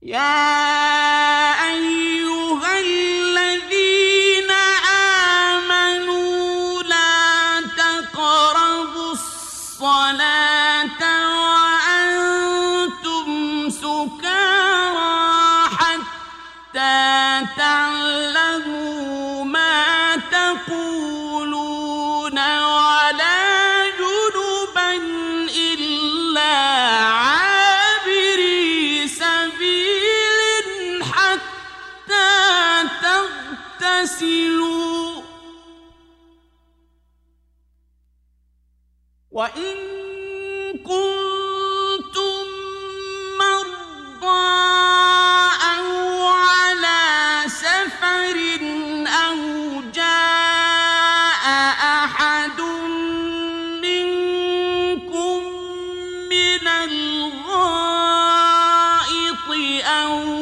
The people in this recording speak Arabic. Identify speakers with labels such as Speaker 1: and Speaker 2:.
Speaker 1: يا أيها الذين آمنوا لا تقربوا الصلاة وأنتم سكارى حتى تعلموا ما تقولون ولا جنبا إلا عابري سبيل حتى تغتسلوا وإن كنتم مرضى أو على سفر أو جاء أحد منكم من الغائط أو